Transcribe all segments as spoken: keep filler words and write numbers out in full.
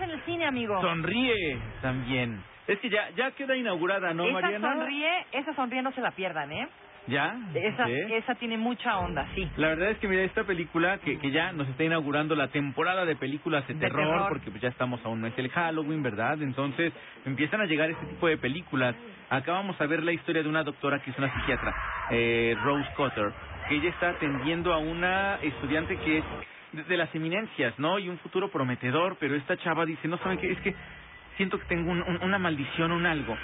en el cine, amigo? Sonríe también. Es que ya ya queda inaugurada, ¿no, esa Mariana? Sonríe, esa Sonríe no se la pierdan, ¿eh? ¿Ya? Esa, ¿Sí? esa tiene mucha onda, sí. La verdad es que mira, esta película que, que ya nos está inaugurando la temporada de películas de, De terror, terror. porque pues ya estamos a un mes del Halloween, ¿verdad? Entonces empiezan a llegar este tipo de películas. Acá vamos a ver la historia de una doctora que es una psiquiatra, eh, Rose Cotter, que ella está atendiendo a una estudiante que es de, de las eminencias, ¿no? Y un futuro prometedor, pero esta chava dice, no saben qué, es que siento que tengo un, un, una maldición, un algo.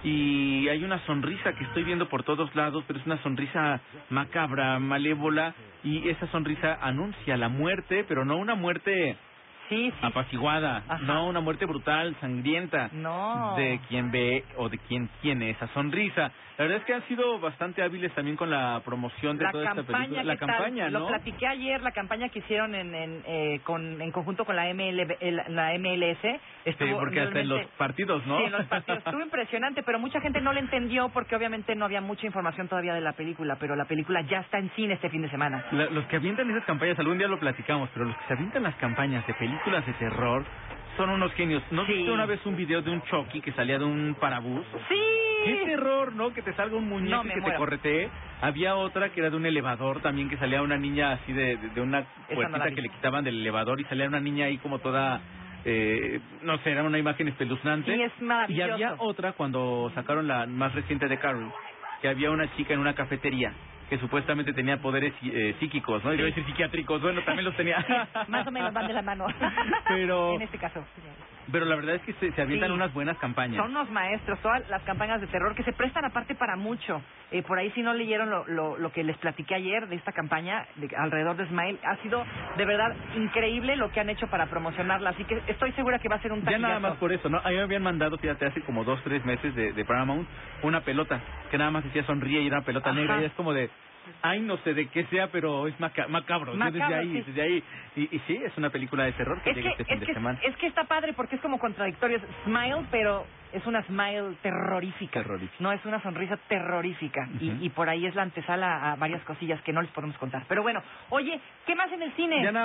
Y hay una sonrisa que estoy viendo por todos lados, pero es una sonrisa macabra, malévola, y esa sonrisa anuncia la muerte, pero no una muerte Sí, sí. apaciguada, Ajá. no una muerte brutal, sangrienta, No. de quien ve o de quien tiene esa sonrisa. La verdad es que han sido bastante hábiles también con la promoción de La toda esta película. La ¿qué tal? campaña, ¿no? Lo platiqué ayer, la campaña que hicieron en en, eh, con, en conjunto con la M L, el- la M L S. Estuvo Sí, porque hasta en los realmente- partidos, ¿no? Sí, en los partidos. Estuvo impresionante, pero mucha gente no lo entendió porque obviamente no había mucha información todavía de la película, pero la película ya está en cine este fin de semana. La- los que avientan esas campañas, algún día lo platicamos, pero los que se avientan las campañas de películas de terror son unos genios. ¿No Sí. viste una vez un video de un Chucky que salía de un parabús? ¡Sí! ¡Qué terror, ¿no? Que te salga un muñeco No, y me que te muero. corretee. Había otra que era de un elevador también, que salía una niña así de, de, de una no la puertita vi. que le quitaban del elevador y salía una niña ahí como toda... Eh, no sé, era una imagen espeluznante. Sí, es Y maravilloso. había otra cuando sacaron la más reciente de Carrie, que había una chica en una cafetería que supuestamente tenía poderes eh, psíquicos, ¿no? Y iba a decir psiquiátricos, bueno, también los tenía. Más o menos van de la mano. Pero... En este caso. Pero la verdad es que se, se avientan Sí. unas buenas campañas. Son unos maestros, todas las campañas de terror que se prestan aparte para mucho. Eh, por ahí si no leyeron lo, lo, lo que les platiqué ayer de esta campaña de, alrededor de Smile, ha sido de verdad increíble lo que han hecho para promocionarla. Así que estoy segura que va a ser un Ya taquillazo. nada más por eso, ¿no? A mí me habían mandado, fíjate, hace como dos, tres meses de, de Paramount, una pelota que nada más decía sonríe y era una pelota Ajá. negra y es como de... Ay, no sé de qué sea, pero es maca macabro. Yo Macabro, desde ahí, sí. desde ahí. Y, y sí, es una película de terror que Es llega que, este fin es, de que, semana. es que está padre porque es como contradictorio. Es Smile, pero es una Smile terrorífica. Terrorífica. No es una sonrisa terrorífica. Uh-huh. y, y por ahí es la antesala a varias cosillas que no les podemos contar. Pero bueno, oye, ¿qué más en el cine? Ya nada